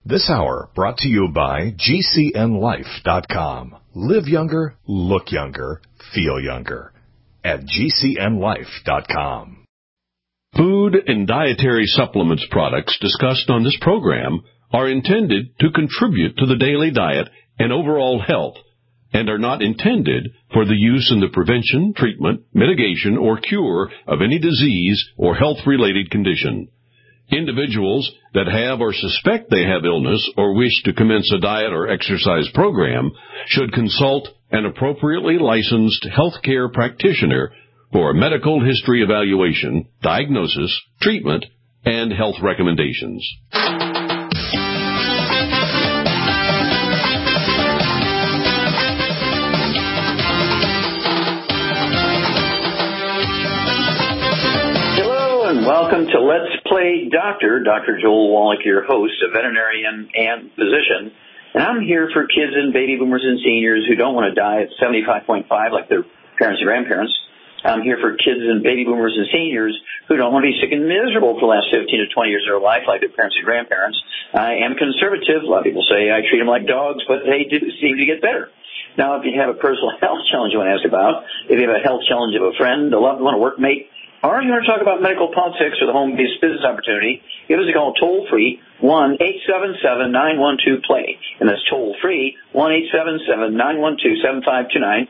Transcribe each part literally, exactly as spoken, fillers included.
This hour brought to you by G C N life dot com. Live younger, look younger, feel younger at G C N life dot com. Food and dietary supplements products discussed on this program are intended to contribute to the daily diet and overall health and are not intended for the use in the prevention, treatment, mitigation, or cure of any disease or health-related condition. Individuals that have or suspect they have illness or wish to commence a diet or exercise program should consult an appropriately licensed healthcare practitioner for a medical history evaluation, diagnosis, treatment, and health recommendations. Welcome to Let's Play Doctor. Doctor Joel Wallach, your host, a veterinarian and physician. And I'm here for kids and baby boomers and seniors who don't want to die at seventy-five point five like their parents and grandparents. I'm here for kids and baby boomers and seniors who don't want to be sick and miserable for the last fifteen to twenty years of their life like their parents and grandparents. I am conservative. A lot of people say I treat them like dogs, but they do seem to get better. Now, if you have a personal health challenge you want to ask about, if you have a health challenge of a friend, a loved one, a workmate, or you want to talk about medical politics or the home-based business opportunity, give us a call toll-free, one eight seven seven, nine one two, play. And that's toll-free, one eight seven seven, nine one two, seven five two nine.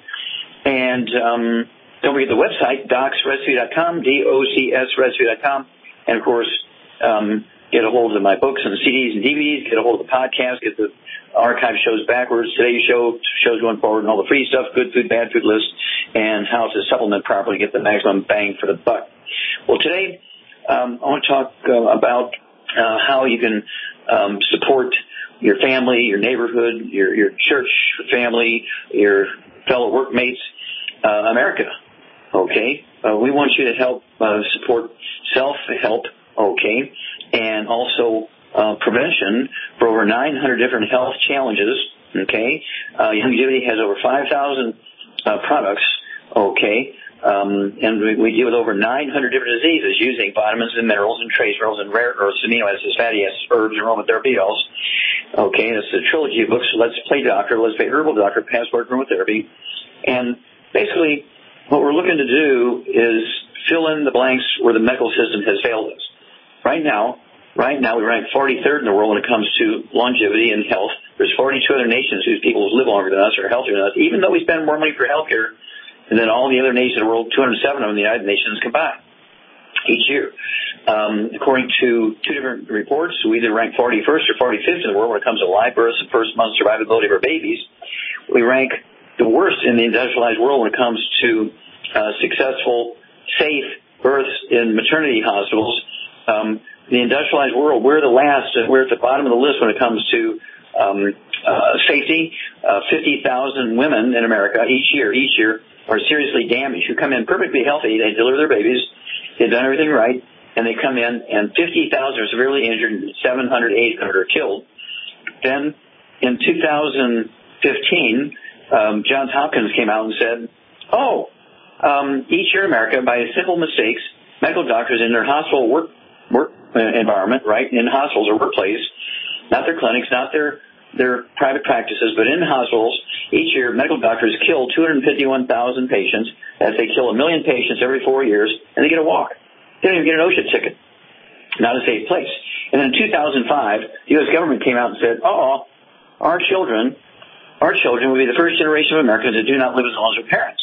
And um, don't forget the website, docs rescue dot com, D O C S rescue dot com. And, of course, um, get a hold of my books and C Ds and D V Ds, get a hold of the podcast, get the archive shows backwards, today's show, shows going forward, and all the free stuff, good food, bad food list, and how to supplement properly, get the maximum bang for the buck. Well, today um, I want to talk uh, about uh, how you can um, support your family, your neighborhood, your, your church family, your fellow workmates, uh, America, okay? Uh, we want you to help uh, support self-help, okay, and also Uh, prevention for over nine hundred different health challenges, okay? Uh, Youngevity has over five thousand uh, products, okay? Um, and we, we deal with over nine hundred different diseases using vitamins and minerals and trace minerals and rare earths, amino acids, fatty acids, herbs, and aromatherapy oils. Okay, that's a trilogy of books, Let's Play Doctor, Let's Play Herbal Doctor, Passport Aromatherapy. And basically what we're looking to do is fill in the blanks where the medical system has failed us. Right now, Right now, we rank forty-third in the world when it comes to longevity and health. There's forty-two other nations whose people live longer than us or healthier than us, even though we spend more money for healthcare than all the other nations in the world, two hundred seven of them in the United Nations combined each year. Um, according to two different reports, we either rank forty-first or forty-fifth in the world when it comes to live births and first month survivability of our babies. We rank the worst in the industrialized world when it comes to uh, successful, safe births in maternity hospitals. Um, The industrialized world, we're the last, and we're at the bottom of the list when it comes to um, uh, safety. Uh, fifty thousand women in America each year, each year are seriously damaged, who come in perfectly healthy. They deliver their babies. They've done everything right, and they come in, and fifty thousand are severely injured, and seven hundred, eight hundred are killed. Then in two thousand fifteen, um, Johns Hopkins came out and said, oh, um, each year in America, by simple mistakes, medical doctors in their hospital work work environment, right, in hospitals or workplace, not their clinics, not their their private practices, but in hospitals, each year medical doctors kill two hundred fifty-one thousand patients as they kill a million patients every four years, and they get a walk. They don't even get an OSHA ticket. Not a safe place. And then in two thousand five, the U S government came out and said, oh, our children, our children will be the first generation of Americans that do not live as long as their parents.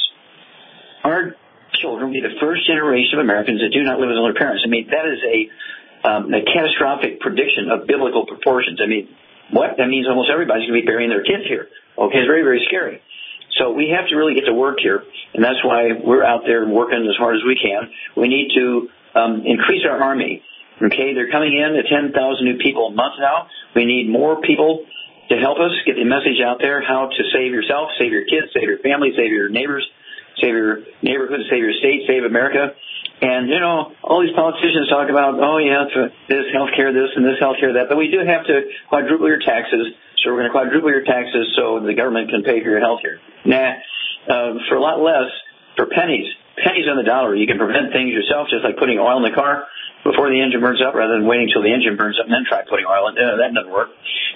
Our children will be the first generation of Americans that do not live as long as their parents. I mean, that is a Um, a catastrophic prediction of biblical proportions. I mean, what? That means almost everybody's going to be burying their kids here. Okay, it's very, very scary. So we have to really get to work here, and that's why we're out there working as hard as we can. We need to um, increase our army. Okay, they're coming in at ten thousand new people a month now. We need more people to help us get the message out there, how to save yourself, save your kids, save your family, save your neighbors, save your neighborhood, save your state, save America. And, you know, all these politicians talk about, oh, yeah, this healthcare, this, and this healthcare, that. But we do have to quadruple your taxes. So we're going to quadruple your taxes so the government can pay for your healthcare. Nah, uh, for a lot less, for pennies, pennies on the dollar, you can prevent things yourself, just like putting oil in the car before the engine burns up rather than waiting until the engine burns up and then try putting oil in. Uh, that doesn't work.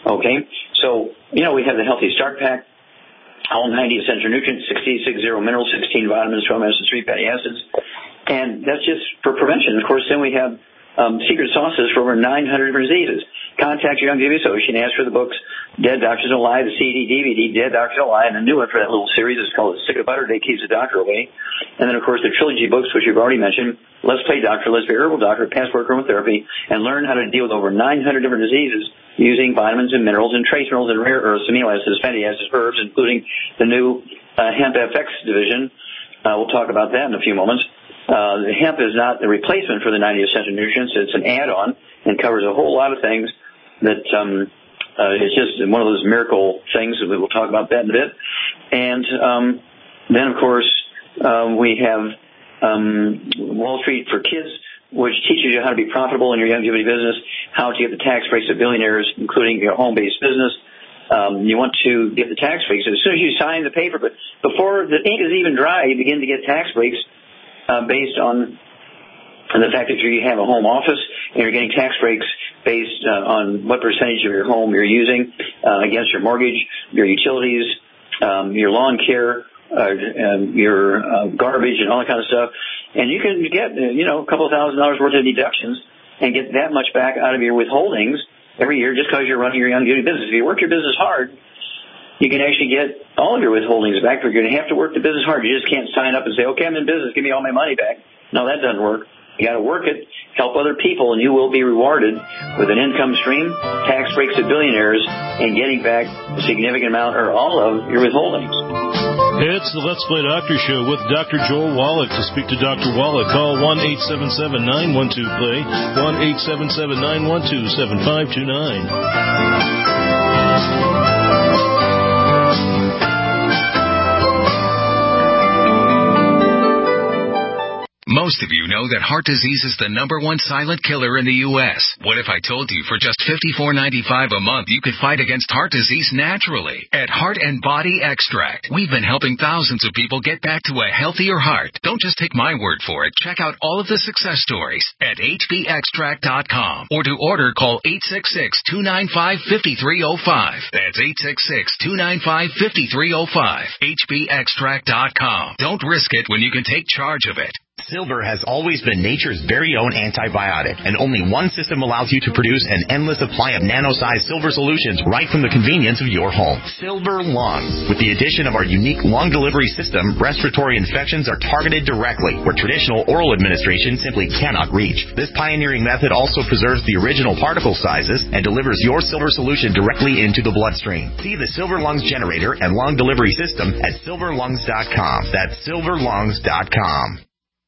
Okay, so, you know, we have the Healthy Start Pack, all ninety essential nutrients, sixty-six zero minerals, sixteen vitamins, twelve acids, three fatty acids, and that's just for prevention. Of course, then we have um, secret sauces for over nine hundred diseases. Contact your Youngevity associate and ask for the books Dead Doctors Don't Lie, the C D, D V D, Dead Doctors Don't Lie, and a new one for that little series is called Stick of Butter Day Keeps the Doctor Away. And then, of course, the trilogy books, which you've already mentioned, Let's Play Doctor, Let's Be Herbal Doctor, Passport Aromatherapy, and learn how to deal with over nine hundred different diseases using vitamins and minerals and trace minerals and rare earths, amino acids, fatty acids, herbs, including the new uh, Hemp F X division. Uh, we'll talk about that in a few moments. Uh, the hemp is not the replacement for the ninety essential nutrients. It's an add-on and covers a whole lot of things that um, uh, it's just one of those miracle things. We will talk about that in a bit. And um, then, of course, uh, we have um, Wall Street for Kids, which teaches you how to be profitable in your Youngevity business, how to get the tax breaks of billionaires, including your home-based business. Um, you want to get the tax breaks. As soon as you sign the paper, but before the ink is even dry, you begin to get tax breaks uh, based on the fact that you have a home office and you're getting tax breaks based uh, on what percentage of your home you're using uh, against your mortgage, your utilities, um, your lawn care, uh, um, your uh, garbage, and all that kind of stuff. And you can get, you know, a couple of thousand dollars worth of deductions and get that much back out of your withholdings every year just because you're running your Youngevity business. If you work your business hard, you can actually get all of your withholdings back, but you're going to have to work the business hard. You just can't sign up and say, okay, I'm in business, give me all my money back. No, that doesn't work. You got to work it, help other people, and you will be rewarded with an income stream, tax breaks to billionaires, and getting back a significant amount or all of your withholdings. It's the Let's Play Doctor Show with Doctor Joel Wallach. To speak to Doctor Wallach, call one eight seven seven, nine one two, play, one eight seven seven, nine one two, seven five two nine. Most of you know that heart disease is the number one silent killer in the U S What if I told you for just fifty-four ninety-five a month you could fight against heart disease naturally? At Heart and Body Extract, we've been helping thousands of people get back to a healthier heart. Don't just take my word for it. Check out all of the success stories at H B extract dot com, or to order, call eight six six, two nine five, five three zero five. That's eight six six, two nine five, five three zero five. H B extract dot com. Don't risk it when you can take charge of it. Silver has always been nature's very own antibiotic, and only one system allows you to produce an endless supply of nano-sized silver solutions right from the convenience of your home. Silver Lungs. With the addition of our unique lung delivery system, respiratory infections are targeted directly, where traditional oral administration simply cannot reach. This pioneering method also preserves the original particle sizes and delivers your silver solution directly into the bloodstream. See the Silver Lungs generator and lung delivery system at silver lungs dot com. That's silver lungs dot com.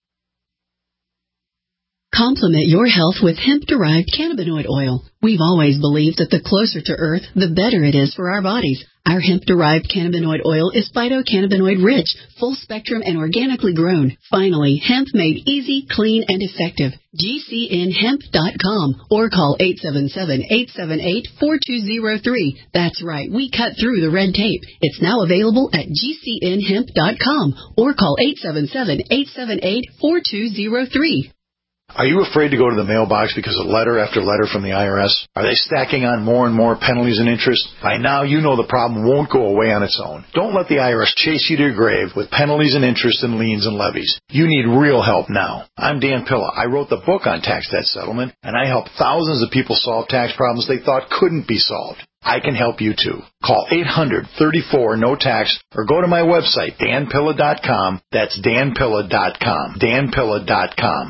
Complement your health with hemp-derived cannabinoid oil. We've always believed that the closer to Earth, the better it is for our bodies. Our hemp-derived cannabinoid oil is phytocannabinoid-rich, full-spectrum, and organically grown. Finally, hemp made easy, clean, and effective. G C N hemp dot com or call eight seven seven, eight seven eight, four two zero three. That's right, we cut through the red tape. It's now available at G C N hemp dot com or call eight seven seven, eight seven eight, four two zero three. Are you afraid to go to the mailbox because of letter after letter from the I R S? Are they stacking on more and more penalties and interest? By now, you know the problem won't go away on its own. Don't let the I R S chase you to your grave with penalties and interest and liens and levies. You need real help now. I'm Dan Pilla. I wrote the book on tax debt settlement, and I help thousands of people solve tax problems they thought couldn't be solved. I can help you too. Call eight hundred, thirty-four, no tax or go to my website, dan pilla dot com. That's dan pilla dot com. dan pilla dot com.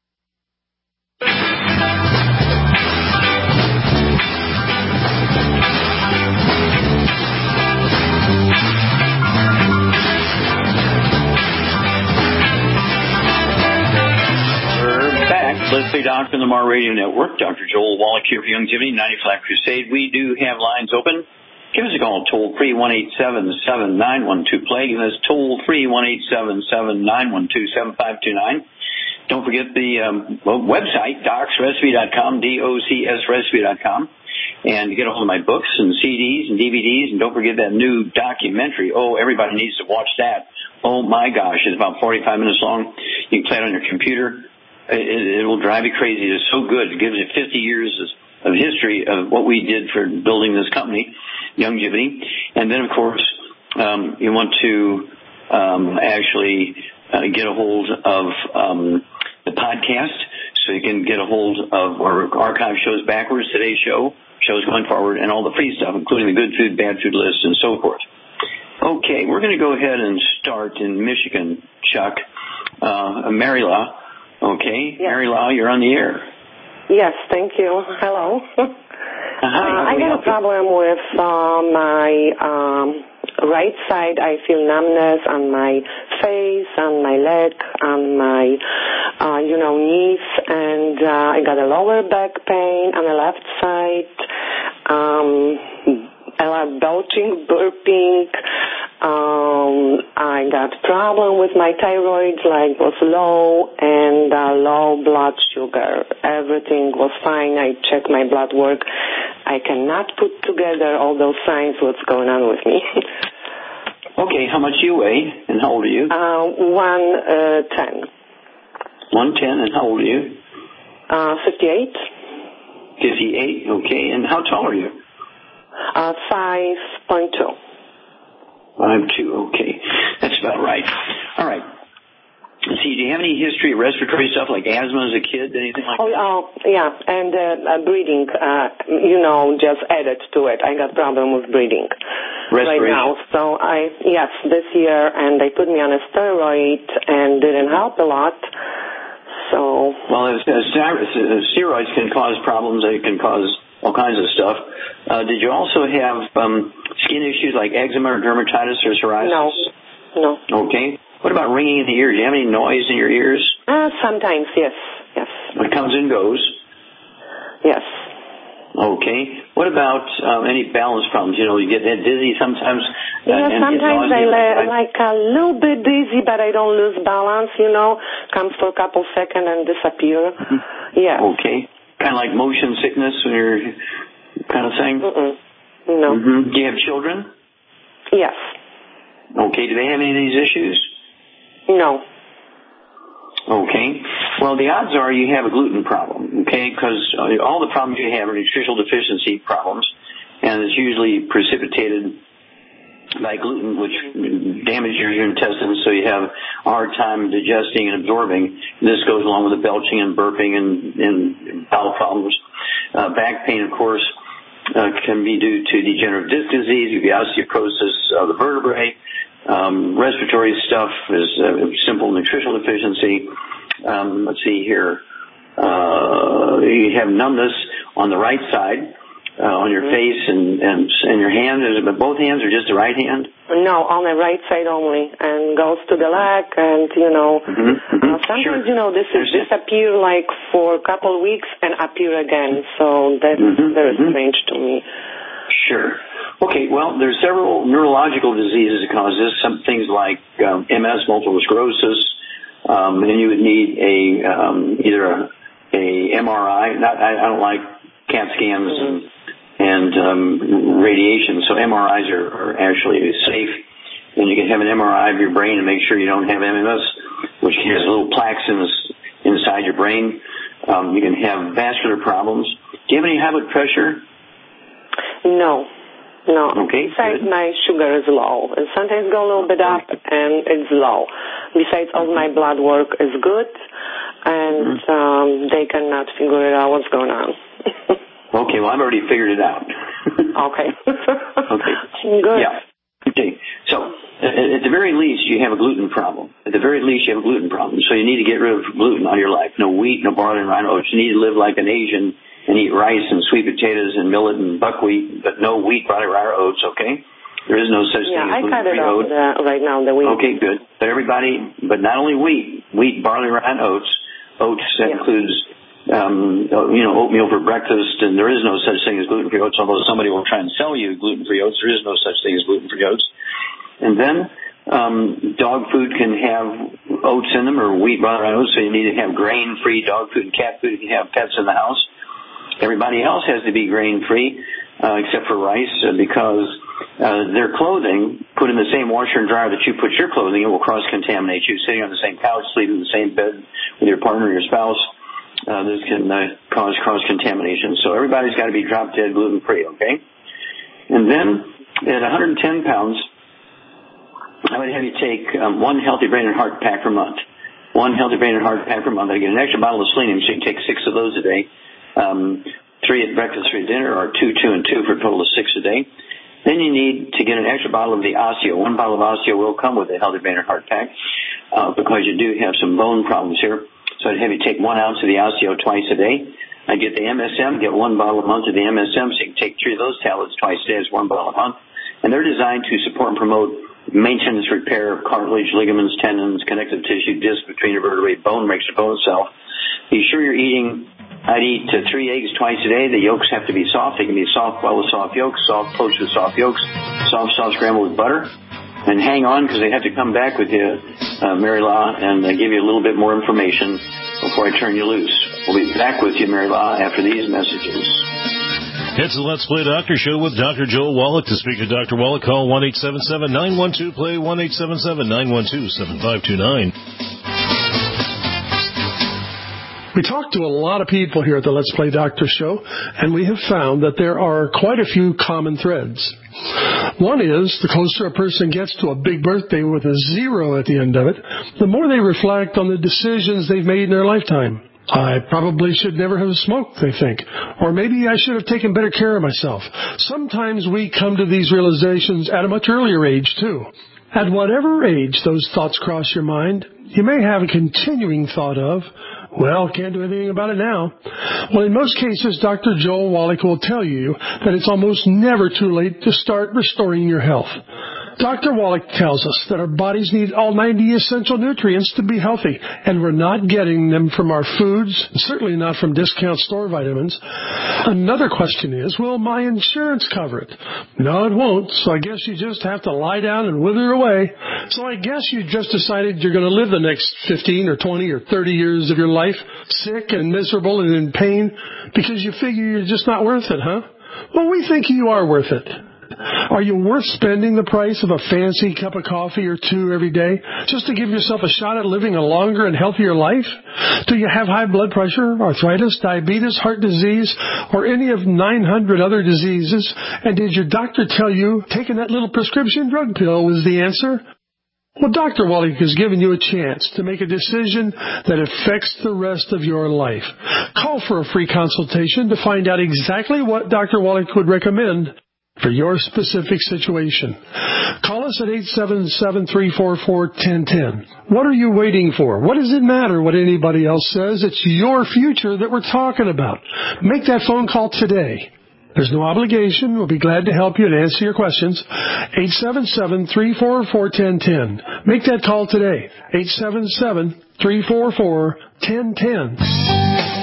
Let's Play Doctor on the Mar Radio Network. Doctor Joel Wallach here for Youngevity, ninety Flat Crusade. We do have lines open. Give us a call, toll free, one eight seven seven, nine one two, play. Give us toll free, one eight seven seven, nine one two, seven five two nine. Don't forget the um, website, docs recipe dot com, D O C S recipe dot com. And get a hold of my books and C Ds and D V Ds. And don't forget that new documentary. Oh, everybody needs to watch that. Oh, my gosh. It's about forty-five minutes long. You can play it on your computer. It, it will drive you crazy. It's so good. It gives you fifty years of history of what we did for building this company, Youngevity. And then, of course, um, you want to um, actually uh, get a hold of um, the podcast so you can get a hold of our archive shows backwards, today's show, shows going forward, and all the free stuff, including the good food, bad food list, and so forth. Okay, we're going to go ahead and start in Michigan, Chuck. Uh, Mary Law. Okay, yes. Mary Law, you're on the air. Yes, thank you. Hello. Hi, uh, I got a problem with uh, my um, right side. I feel numbness on my face, on my leg, on my, uh, you know, knees, and uh, I got a lower back pain on the left side. Um, a lot of belching, burping. Um, I got problem with my thyroid, like was low, and uh, low blood sugar. Everything was fine. I checked my blood work. I cannot put together all those signs. What's going on with me? Okay, how much do you weigh, and how old are you? Uh, one uh, ten. One ten, and how old are you? Uh, fifty-eight. Fifty-eight. Okay, and how tall are you? Uh, five point two. Five two. Okay, that's about right. All right. Let's see. Do you have any history of respiratory stuff like asthma as a kid? Anything like oh, that? Oh, yeah, and uh, uh, breathing. Uh, you know, just added to it. I got problem with breathing right now. So I yes, this year, and they put me on a steroid and didn't help a lot. So well, as, as steroids can cause problems. They can cause all kinds of stuff. Uh, did you also have um, skin issues like eczema or dermatitis or psoriasis? No. No. Okay. What about ringing in the ears? Do you have any noise in your ears? Uh, sometimes, yes. Yes. It comes and goes? Yes. Okay. What about um, any balance problems? You know, you get dizzy sometimes. Yeah, uh, and sometimes I la- like a little bit dizzy, but I don't lose balance, you know. Comes for a couple seconds and disappear. Mm-hmm. Yeah. Okay. Kind of like motion sickness when you're kind of thing? Mm-mm. No. Mm-hmm. Do you have children? Yes. Okay. Do they have any of these issues? No. Okay. Well, the odds are you have a gluten problem, okay, because all the problems you have are nutritional deficiency problems, and it's usually precipitated by gluten, which damages your intestines, so you have a hard time digesting and absorbing. This goes along with the belching and burping and, and bowel problems. Uh, back pain, of course, uh, can be due to degenerative disc disease, the osteoporosis of the vertebrae. Um, respiratory stuff is uh, simple nutritional deficiency. Um, let's see here. Uh, you have numbness on the right side. Uh, on your face and, and and your hand, is it both hands or just the right hand? No, on the right side only, and goes to the leg, and you know, mm-hmm, mm-hmm. Uh, sometimes sure. you know this is disappear like for a couple of weeks and appear again, so that's mm-hmm, very mm-hmm. strange to me. Sure. Okay. Well, there's several neurological diseases that cause this. Some things like um, M S, multiple sclerosis, um, and you would need a um, either a, a M R I. Not I, I don't like CAT scans mm-hmm. and and um, radiation. So M R Is are, are actually safe. And you can have an M R I of your brain and make sure you don't have M M S, which has little plaques in this, inside your brain. Um, you can have vascular problems. Do you have any high blood pressure? No. No. Okay. Besides, good. my sugar is low. It sometimes go a little bit up, and it's low. Besides, all my blood work is good, and mm-hmm. um, they cannot figure it out what's going on. Okay, well, I've already figured it out. Okay. Okay. Good. Yeah. Okay. So, at the very least, you have a gluten problem. At the very least, you have a gluten problem. So you need to get rid of gluten out of your life. No wheat, no barley, and rye oats. You need to live like an Asian and eat rice and sweet potatoes and millet and buckwheat, but no wheat, barley, rye, or oats, okay? There is no such yeah, thing as gluten-free oats. Yeah, I cut it off right now, the wheat. Okay, good. But everybody, but not only wheat, wheat, barley, rye, and oats. Oats, that yeah. includes... Um, you know, oatmeal for breakfast, and there is no such thing as gluten-free oats, although somebody will try and sell you gluten-free oats. There is no such thing as gluten-free oats. And then um, dog food can have oats in them, or wheat, barley, and oats, so you need to have grain-free dog food and cat food if you have pets in the house. Everybody else has to be grain-free, uh, except for rice, uh, because uh, their clothing, put in the same washer and dryer that you put your clothing, it will cross-contaminate you, sitting on the same couch, sleeping in the same bed with your partner or your spouse. uh, this can uh, cause cross-contamination. So everybody's got to be drop-dead gluten-free, okay? And then at one hundred ten pounds, I would have you take um, one Healthy Brain and Heart pack per month. One Healthy Brain and Heart pack per month. I get an extra bottle of selenium, so you can take six of those a day. Um, three at breakfast, three at dinner, or two, two, and two for a total of six a day. Then you need to get an extra bottle of the Osteo. One bottle of Osteo will come with a Healthy Brain and Heart pack uh, because you do have some bone problems here. So I'd have you take one ounce of the Osteo twice a day. I get the M S M, get one bottle a month of the M S M, so you can take three of those tablets twice a day as one bottle a month. And they're designed to support and promote maintenance, repair of cartilage, ligaments, tendons, connective tissue, disc between your vertebrae, bone makes your bone itself. Be sure you're eating, I'd eat uh, three eggs twice a day. The yolks have to be soft. They can be soft boiled with soft yolks, soft poached with soft yolks, soft soft scrambled with butter. And hang on, because they have to come back with you, uh, Mary Law, and uh, give you a little bit more information before I turn you loose. We'll be back with you, Mary Law, after these messages. It's the Let's Play Doctor Show with Doctor Joel Wallach. To speak to Doctor Wallach, call one eight seven seven, nine one two, play, one eight seven seven, nine one two, seven five two nine. We talk to a lot of people here at the Let's Play Doctor Show, and we have found that there are quite a few common threads. One is, the closer a person gets to a big birthday with a zero at the end of it, the more they reflect on the decisions they've made in their lifetime. I probably should never have smoked, they think. Or maybe I should have taken better care of myself. Sometimes we come to these realizations at a much earlier age, too. At whatever age those thoughts cross your mind, you may have a continuing thought of, well, can't do anything about it now. Well, in most cases, Doctor Joel Wallach will tell you that it's almost never too late to start restoring your health. Doctor Wallach tells us that our bodies need all ninety essential nutrients to be healthy, and we're not getting them from our foods, certainly not from discount store vitamins. Another question is, will my insurance cover it? No, it won't, so I guess you just have to lie down and wither away. So I guess you just decided you're going to live the next fifteen or twenty or thirty years of your life sick and miserable and in pain because you figure you're just not worth it, huh? Well, we think you are worth it. Are you worth spending the price of a fancy cup of coffee or two every day just to give yourself a shot at living a longer and healthier life? Do you have high blood pressure, arthritis, diabetes, heart disease, or any of nine hundred other diseases? And did your doctor tell you taking that little prescription drug pill was the answer? Well, Doctor Wallach has given you a chance to make a decision that affects the rest of your life. Call for a free consultation to find out exactly what Doctor Wallach would recommend for your specific situation. Call us at eight seven seven, three four four, one zero one zero. What are you waiting for? What does it matter what anybody else says? It's your future that we're talking about. Make that phone call today. There's no obligation. We'll be glad to help you and answer your questions. eight seven seven, three four four, one zero one zero. Make that call today. eight seven seven, three four four, one zero one zero.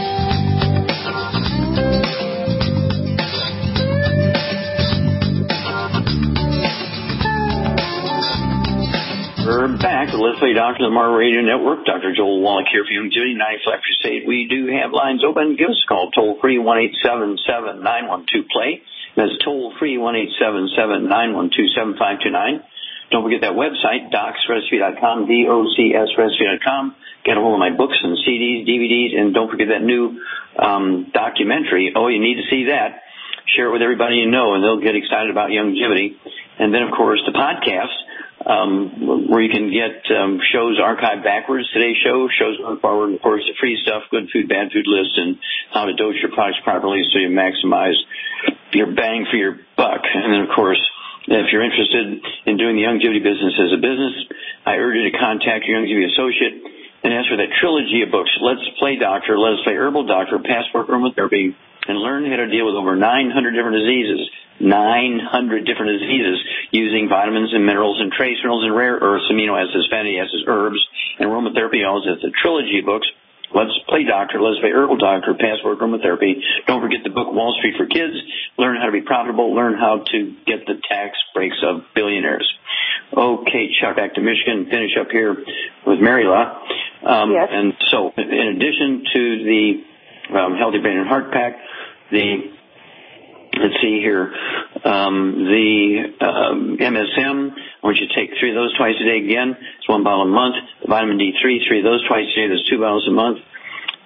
We're back with Let's Play Doctor on the Mar Radio Network. Doctor Joel Wallach here for Youngevity ninety-five Crusade. We do have lines open. Give us a call toll free one eight seven seven, nine one two, play. That's toll free one eight seven seven, nine one two, seven five two nine. Don't forget that website, docs recipe dot com, D O C S recipe dot com. Get a hold of my books and C Ds, D V Ds, and don't forget that new um, documentary. Oh, you need to see that. Share it with everybody you know, and they'll get excited about Youngevity. And then, of course, the podcast. Um, where you can get um, shows archived backwards, today's show, shows going forward, of course, the free stuff, good food, bad food list, and how to dose your products properly so you maximize your bang for your buck. And then, of course, if you're interested in doing the Youngevity business as a business, I urge you to contact your Youngevity associate and ask for that trilogy of books, Let's Play Doctor, Let's Play Herbal Doctor, Passport Aromatherapy, and learn how to deal with over nine hundred different diseases. nine hundred different diseases using vitamins and minerals and trace minerals and rare earths, amino acids, fatty acids, herbs, and aromatherapy. All that's the trilogy of books. Let's Play Doctor, Let's Play Herbal Doctor, Passport Aromatherapy. Don't forget the book Wall Street for Kids. Learn how to be profitable. Learn how to get the tax breaks of billionaires. Okay, Chuck, back to Michigan. Finish up here with Mary Law. Um, yes. And so, in addition to the um, Healthy Brain and Heart Pack, the Let's see here. Um, the um, M S M, I want you to take three of those twice a day again. It's one bottle a month. The vitamin D three, three of those twice a day. That's two bottles a month.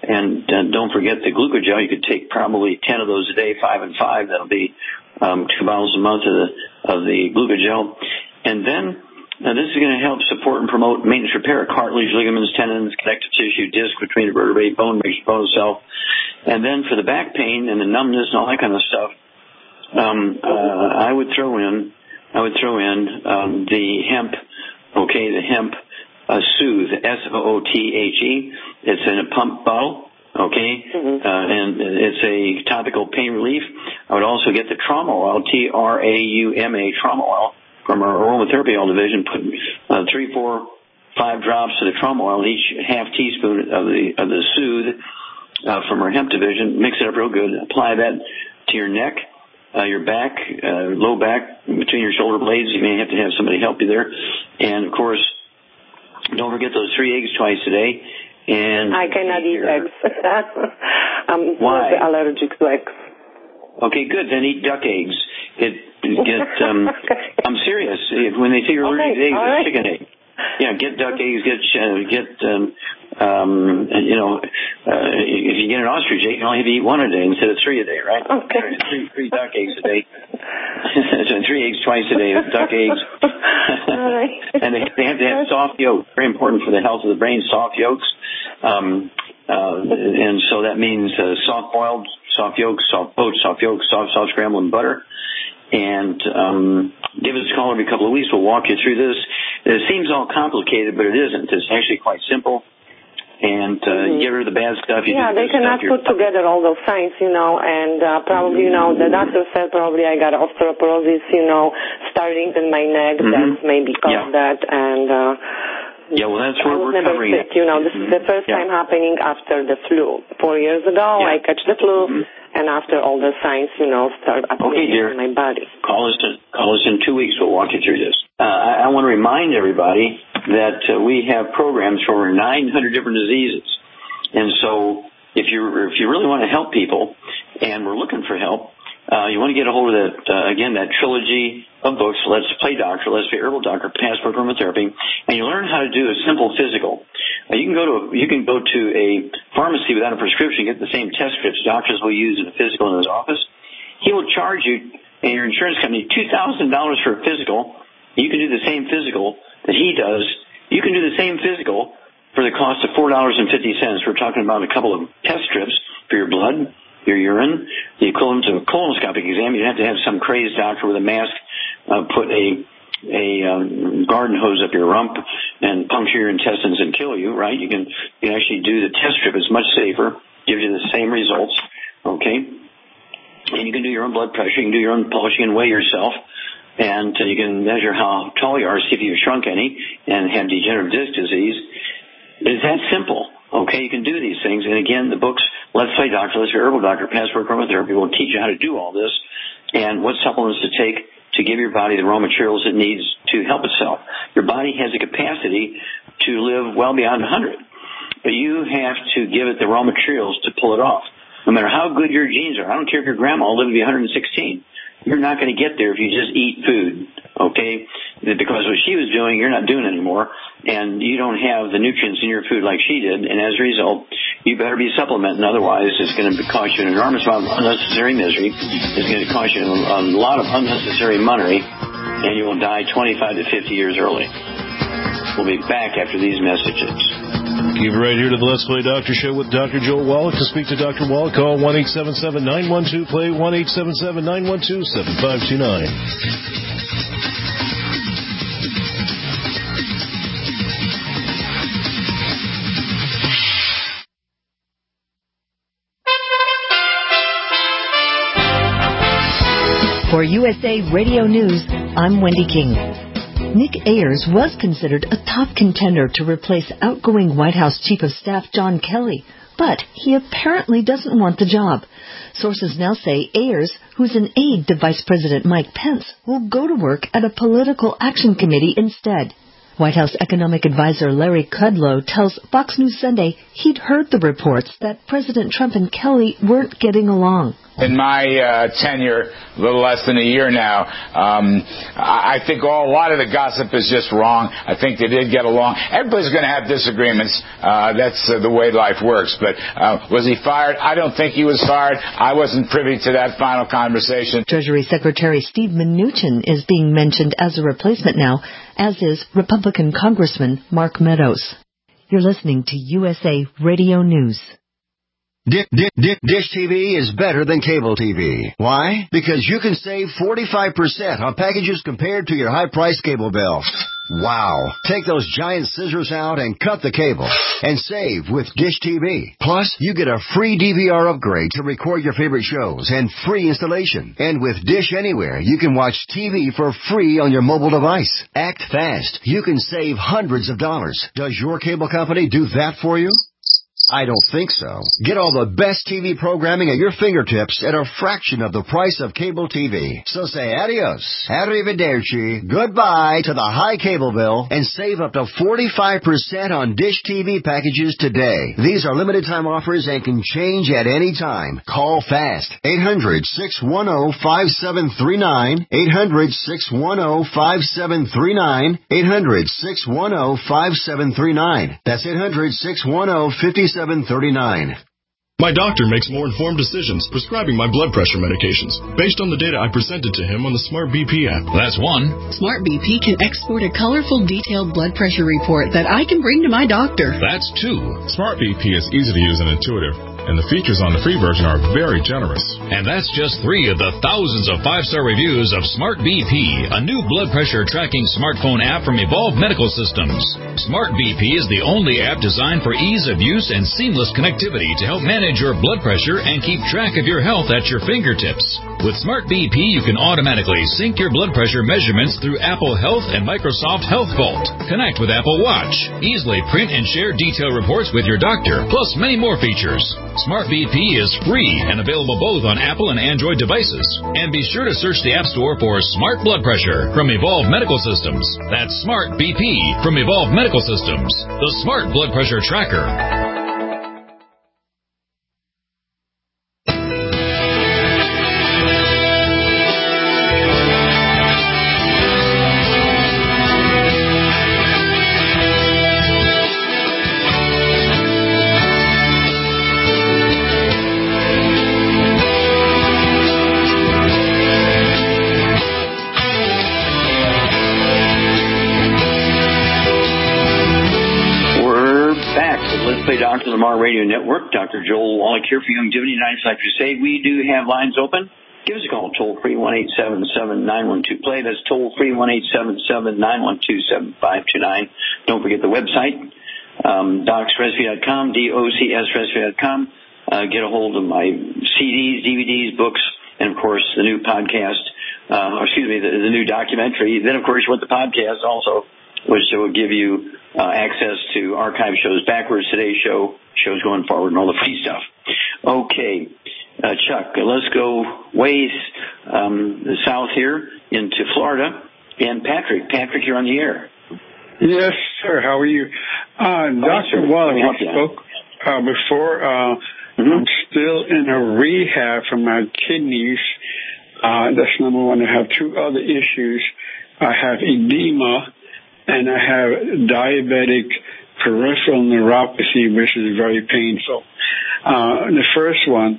And uh, don't forget the glucogel. You could take probably ten of those a day, five and five. That'll be um, two bottles a month of the, of the glucogel. And then uh, this is going to help support and promote maintenance repair, cartilage, ligaments, tendons, connective tissue, disc between the vertebrae, bone, bone itself. And then for the back pain and the numbness and all that kind of stuff, um, uh, I would throw in, I would throw in um, the hemp. Okay, the hemp. Uh, Soothe, S O O T H E. It's in a pump bottle, okay, mm-hmm. uh, and it's a topical pain relief. I would also get the trauma oil, T R A U M A, trauma oil, from our aromatherapy oil division. Put uh, three, four, five drops of the trauma oil in each half teaspoon of the of the Soothe uh, from our hemp division. Mix it up real good. Apply that to your neck, uh, your back, uh, low back, between your shoulder blades. You may have to have somebody help you there. And, of course, don't forget those three eggs twice a day. And I cannot eat eggs. I'm Why? allergic to eggs. Okay, good. Then eat duck eggs. Get, get. Um, I'm serious. When they say you're allergic okay, to eggs, it's right. chicken egg. Yeah, get duck eggs. Get uh, get. Um, um, you know, uh, if you get an ostrich egg, you only have to eat one a day instead of three a day, right? Okay. Three, three duck eggs a day. So three eggs twice a day. Duck eggs. All right. And they, they have to have soft yolks. Very important for the health of the brain. Soft yolks. Um, uh, and so that means uh, soft boiled, soft yolks, soft poached, soft yolks, soft soft scrambled in butter. And um, give us a call every couple of weeks. We'll walk you through this. It seems all complicated, but it isn't. It's actually quite simple. And uh, mm-hmm. get rid of the bad stuff. You yeah, do the they cannot stuff, put together all those signs, you know, and uh, probably, you know, the doctor said probably I got osteoporosis, you know, starting in my neck. Mm-hmm. That's maybe caused yeah. that. And uh, yeah, well, that's where I was we're never covering sick, it. You know, this mm-hmm. is the first yeah. time happening after the flu. Four years ago, yeah. I catch the flu, mm-hmm. and after all the signs, you know, start appearing okay, dear. in my body. Call us, to, call us in two weeks. We'll walk you through this. Uh, I, I want to remind everybody that uh, we have programs for over nine hundred different diseases. And so if you if you really want to help people, and we're looking for help, uh, you want to get a hold of that, uh, again, that trilogy of books, Let's Play Doctor, Let's Play Herbal Doctor, Passport Aromatherapy, and you learn how to do a simple physical. Uh, you can go to a, you can go to a pharmacy without a prescription, get the same test strips doctors will use in a physical in his office. He will charge you and your insurance company two thousand dollars for a physical. You can do the same physical that he does. You can do the same physical for the cost of four dollars and fifty cents. We're talking about a couple of test strips for your blood, your urine, the equivalent of a colonoscopic exam. You'd have to have some crazed doctor with a mask uh, put a a um, garden hose up your rump and puncture your intestines and kill you, right? You can, you can actually do the test strip. It's much safer, gives you the same results, okay? And you can do your own blood pressure. You can do your own pulse. You can weigh yourself. And uh, you can measure how tall you are, see if you've shrunk any, and have degenerative disc disease. It's that simple, okay? You can do these things. And again, the books, Let's Play Doctor, Let's Play Herbal Doctor, Passport Aromatherapy will teach you how to do all this and what supplements to take to give your body the raw materials it needs to help itself. Your body has the capacity to live well beyond one hundred, but you have to give it the raw materials to pull it off. No matter how good your genes are, I don't care if your grandma lived to be one hundred sixteen. You're not going to get there if you just eat food, okay? Because what she was doing, you're not doing anymore, and you don't have the nutrients in your food like she did, and as a result, you better be supplementing. Otherwise, it's going to cost you an enormous amount of unnecessary misery. It's going to cost you a lot of unnecessary money, and you will die twenty-five to fifty years early. We'll be back after these messages. Keep it right here to the Let's Play Doctor Show with Doctor Joel Wallach. To speak to Doctor Wallach, call one eight seven seven, nine one two, play, one eight seven seven, nine one two, seven five two nine. For U S A Radio News, I'm Wendy King. Nick Ayers was considered a top contender to replace outgoing White House Chief of Staff John Kelly, but he apparently doesn't want the job. Sources now say Ayers, who's an aide to Vice President Mike Pence, will go to work at a political action committee instead. White House economic advisor Larry Kudlow tells Fox News Sunday he'd heard the reports that President Trump and Kelly weren't getting along. In my uh, tenure, a little less than a year now, um, I think all, a lot of the gossip is just wrong. I think they did get along. Everybody's going to have disagreements. Uh, that's uh, the way life works. But uh, was he fired? I don't think he was fired. I wasn't privy to that final conversation. Treasury Secretary Steve Mnuchin is being mentioned as a replacement now, as is Republican Congressman Mark Meadows. You're listening to U S A Radio News. Dish, Dish, Dish T V is better than cable T V. Why? Because you can save forty-five percent on packages compared to your high-priced cable bill. Wow. Take those giant scissors out and cut the cable and save with Dish T V. Plus, you get a free D V R upgrade to record your favorite shows and free installation. And with Dish Anywhere, you can watch T V for free on your mobile device. Act fast. You can save hundreds of dollars. Does your cable company do that for you? I don't think so. Get all the best T V programming at your fingertips at a fraction of the price of cable T V. So say adios, arrivederci, goodbye to the high cable bill and save up to forty-five percent on Dish T V packages today. These are limited time offers and can change at any time. Call fast. eight hundred, six one zero, five seven three nine. eight hundred, six one zero, five seven three nine. eight hundred, six one zero, five seven three nine. That's eight hundred, six one zero, five seven three nine. My doctor makes more informed decisions prescribing my blood pressure medications based on the data I presented to him on the Smart B P app. That's one. Smart B P can export a colorful, detailed blood pressure report that I can bring to my doctor. That's two. Smart B P is easy to use and intuitive, and the features on the free version are very generous. And that's just three of the thousands of five-star reviews of Smart B P, a new blood pressure tracking smartphone app from Evolve Medical Systems. Smart B P is the only app designed for ease of use and seamless connectivity to help manage your blood pressure and keep track of your health at your fingertips. With Smart B P, you can automatically sync your blood pressure measurements through Apple Health and Microsoft Health Vault. Connect with Apple Watch. Easily print and share detailed reports with your doctor, plus many more features. Smart B P is free and available both on Apple and Android devices. And be sure to search the App Store for Smart Blood Pressure from Evolve Medical Systems. That's Smart B P from Evolve Medical Systems, the Smart Blood Pressure Tracker. Doctor Lamar Radio Network. Doctor Joel Wallach here for Youngevity Nine-Side Crusade. We do have lines open. Give us a call, toll-free, one eight seven seven, nine one two, play. That's toll-free, one eight seven seven, nine one two, seven five two nine. Don't forget the website, um, docs rescue dot com, D O C S rescue dot com. Uh, get a hold of my C Ds, D V Ds, books, and, of course, the new podcast, uh, or excuse me, the, the new documentary. Then, of course, you want the podcast also, which will give you uh, access to archive shows backwards, today's show, shows going forward, and all the free stuff. Okay, uh, Chuck, let's go ways um, south here into Florida. And Patrick, Patrick, you're on the air. Yes, sir. How are you? Uh, Doctor Wallach, you spoke uh, before. Uh, mm-hmm. I'm still in a rehab for my kidneys. Uh, that's number one. I have two other issues. I have edema, and I have diabetic peripheral neuropathy, which is very painful. Uh, the first one,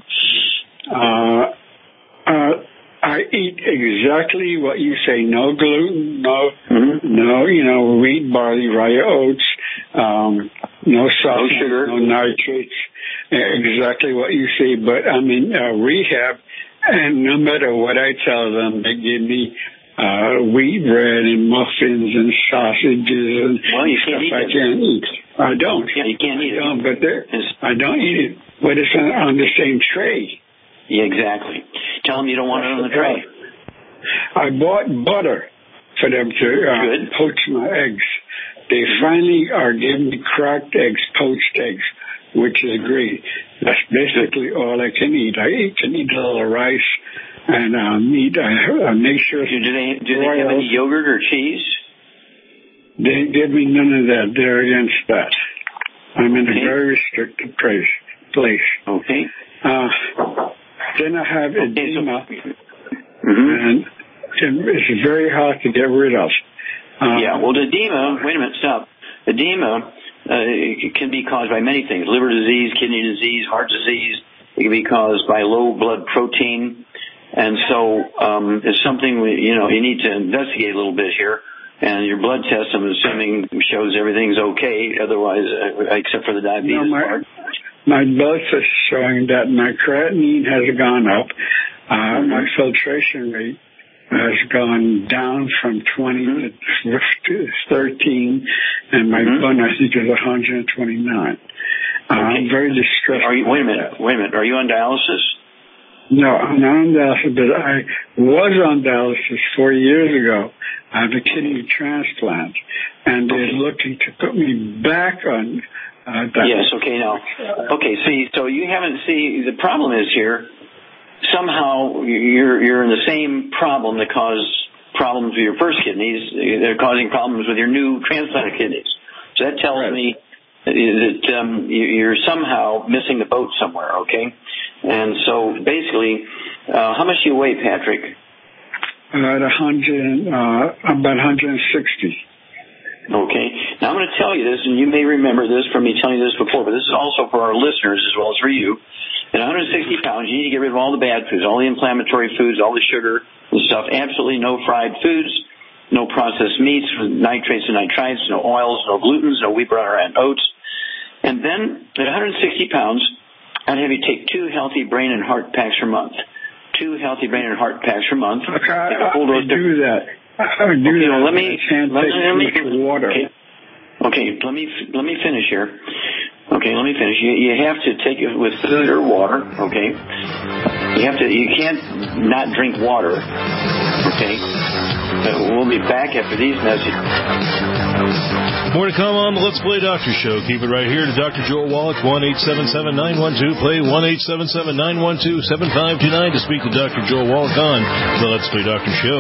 uh, uh, I eat exactly what you say, no gluten, no, mm-hmm. no, you know, wheat, barley, rye, oats, um, no salt, no sugar, no nitrates, exactly what you say, but I'm in uh, rehab, and no matter what I tell them, they give me Uh, wheat bread and muffins and sausages and well, you can't stuff eat I it. can't eat. I don't. Yeah, you can't eat I don't, it. but there, I don't eat it. But it's on, on the same tray. Yeah, exactly. Tell them you don't want it on the tray. I bought butter for them to uh, poach my eggs. They finally are giving me cracked eggs, poached eggs, which is great. That's basically all I can eat. I eat, can eat a little rice and uh, meat. I, I make sure. Do they do they have any yogurt or cheese? They give me none of that. They're against that. I'm in okay. a very restricted place. place. Okay. Uh, Then I have edema, okay, so, mm-hmm. and it's very hard to get rid of. Um, yeah, well, the edema, wait a minute, stop. Edema uh, can be caused by many things: liver disease, kidney disease, heart disease. It can be caused by low blood protein. And so um, it's something, we, you know, you need to investigate a little bit here. And your blood test, I'm assuming, shows everything's okay, otherwise, uh, except for the diabetes no, my, part. My blood test is showing that my creatinine has gone up. Uh, mm-hmm. My filtration rate has gone down from twenty mm-hmm. to thirteen, and my mm-hmm. blood, I think, is one hundred twenty-nine. Uh, okay. I'm very distressed. Are you, wait a minute, wait a minute. Are you on dialysis? No, I'm not on dialysis, but I was on dialysis four years ago. I have a kidney transplant, and they're okay. looking to put me back on uh, dialysis. Yes, okay, now. Okay, see, so you haven't, see, the problem is here, somehow you're you're in the same problem that caused problems with your first kidneys. They're causing problems with your new transplanted kidneys. So that tells right. me that um, you're somehow missing the boat somewhere, okay? And so basically, uh, how much do you weigh, Patrick? About one hundred, uh, about one hundred sixty. Okay. Now I'm going to tell you this, and you may remember this from me telling you this before, but this is also for our listeners as well as for you. At one hundred sixty pounds, you need to get rid of all the bad foods, all the inflammatory foods, all the sugar and stuff. Absolutely no fried foods, no processed meats, nitrates and nitrites, no oils, no glutens, no wheat, brown, and oats. And then at one hundred sixty pounds, I'd have you take two healthy brain and heart packs per month. Two healthy brain and heart packs per month. Okay, I, I would do that. I would do okay, that. Well, let me, I can't let, take let me, too much water. Okay. okay, let me let me finish here. Okay, let me finish. You, you have to take it with food or water. Okay, you have to. You can't not drink water. Okay. We'll be back after these messages. More to come on the Let's Play Doctor Show. Keep it right here to Doctor Joel Wallach, one eight seven seven, nine one two, play, one eight seven seven, nine one two, seven five two nine to speak to Doctor Joel Wallach on the Let's Play Doctor Show.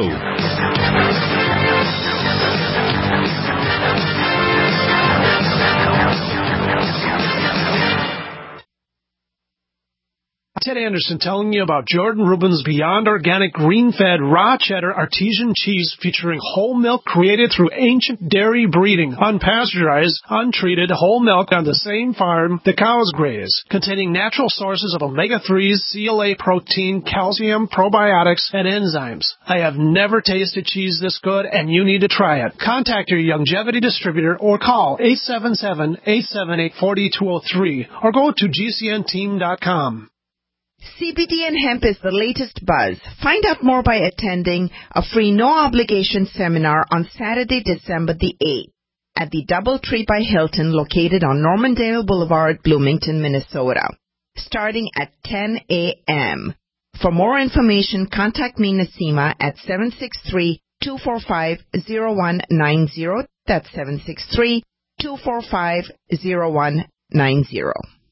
Ted Anderson telling you about Jordan Rubin's Beyond Organic Green-Fed Raw Cheddar Artesian Cheese featuring whole milk created through ancient dairy breeding, unpasteurized, untreated whole milk on the same farm the cows graze, containing natural sources of omega threes, C L A protein, calcium, probiotics, and enzymes. I have never tasted cheese this good, and you need to try it. Contact your Longevity distributor or call eight seven seven, eight seven eight, four two zero three or go to G C N team dot com. C B D and hemp is the latest buzz. Find out more by attending a free no-obligation seminar on Saturday, December the eighth at the DoubleTree by Hilton located on Normandale Boulevard, Bloomington, Minnesota, starting at ten a.m. For more information, contact me, Nasima, at seven six three, two four five, zero one nine zero. That's seven six three, two four five, zero one nine zero.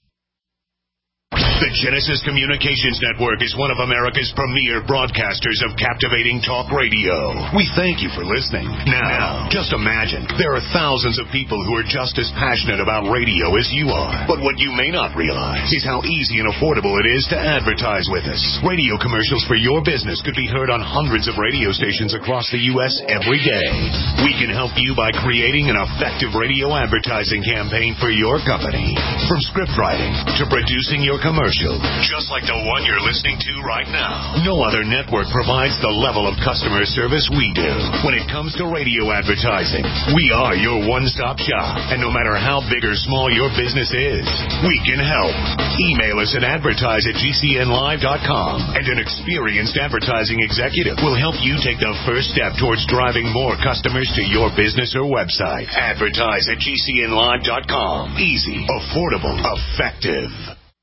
The Genesis Communications Network is one of America's premier broadcasters of captivating talk radio. We thank you for listening. Now, just imagine, there are thousands of people who are just as passionate about radio as you are. But what you may not realize is how easy and affordable it is to advertise with us. Radio commercials for your business could be heard on hundreds of radio stations across the U S every day. We can help you by creating an effective radio advertising campaign for your company. From script writing to producing your commercial, just like the one you're listening to right now. No other network provides the level of customer service we do. When it comes to radio advertising, we are your one-stop shop. And no matter how big or small your business is, we can help. Email us at advertise at G C N live dot com, and an experienced advertising executive will help you take the first step towards driving more customers to your business or website. Advertise at G C N live dot com. Easy, affordable, effective.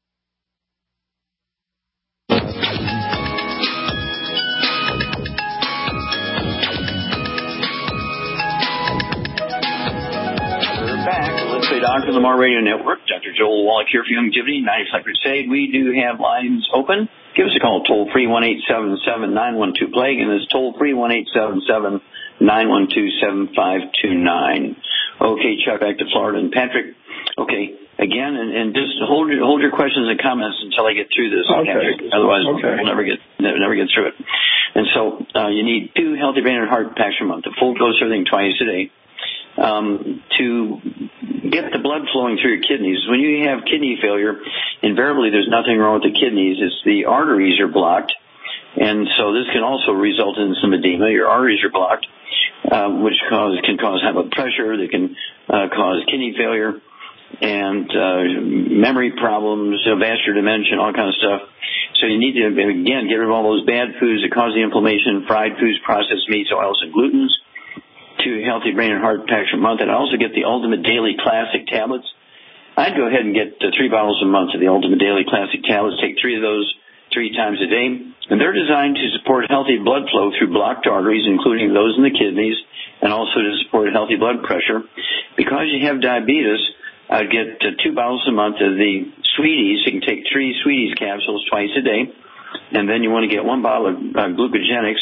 Doctor Lamar Radio Network, Doctor Joel Wallach here for Longevity, ninety-five Crusade. We do have lines open. Give us a call, toll free, one eight seven seven, nine one two, plague, and it's toll free, one eight seven seven, nine one two, seven five two nine. Okay, Chuck, back to Florida. And Patrick, okay, again, and, and just hold your, hold your questions and comments until I get through this. Okay. Patrick. Otherwise, okay. we'll never get never, never get through it. And so uh, you need two healthy brain and heart packs per month, a full dose of everything twice a day, um, to get the blood flowing through your kidneys. When you have kidney failure, invariably there's nothing wrong with the kidneys. It's the arteries are blocked. And so this can also result in some edema. Your arteries are blocked, uh, which cause, can cause high blood pressure. They can uh, cause kidney failure and uh, memory problems, uh, vascular dementia, all kinds of stuff. So you need to, again, get rid of all those bad foods that cause the inflammation, fried foods, processed meats, oils, and glutens. Two healthy brain and heart packs a month. And I also get the Ultimate Daily Classic tablets. I'd go ahead and get uh, three bottles a month of the Ultimate Daily Classic tablets. Take three of those three times a day. And they're designed to support healthy blood flow through blocked arteries, including those in the kidneys, and also to support healthy blood pressure. Because you have diabetes, I'd get uh, two bottles a month of the Sweeties. You can take three Sweeties capsules twice a day. And then you want to get one bottle of uh, glucogenics.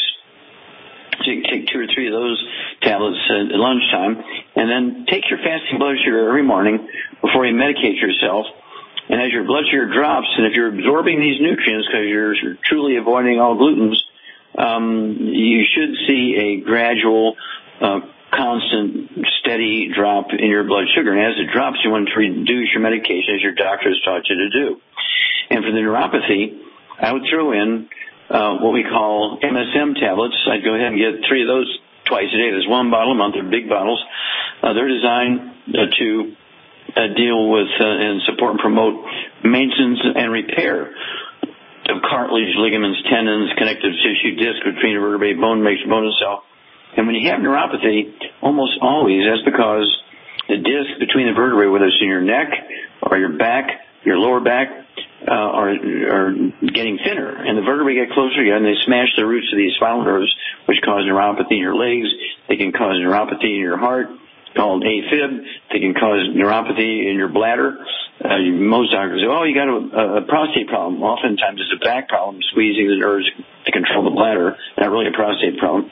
So you can take two or three of those tablets at lunchtime. And then take your fasting blood sugar every morning before you medicate yourself. And as your blood sugar drops, and if you're absorbing these nutrients because you're truly avoiding all glutens, um, you should see a gradual, uh, constant, steady drop in your blood sugar. And as it drops, you want to reduce your medication as your doctor has taught you to do. And for the neuropathy, I would throw in uh, what we call M S M tablets. I'd go ahead and get three of those twice a day. There's one bottle a month. They're big bottles. Uh, they're designed uh, to Uh, deal with uh, and support and promote maintenance and repair of cartilage, ligaments, tendons, connective tissue, disc between the vertebrae, bone makes bone cell. And when you have neuropathy, almost always that's because the disc between the vertebrae, whether it's in your neck or your back, your lower back, uh, are, are getting thinner. And the vertebrae get closer together and they smash the roots of these spinal nerves, which cause neuropathy in your legs. They can cause neuropathy in your heart, called AFib. They can cause neuropathy in your bladder. Uh, most doctors say, oh, you got a, a prostate problem. Oftentimes it's a back problem, squeezing the nerves to control the bladder, not really a prostate problem.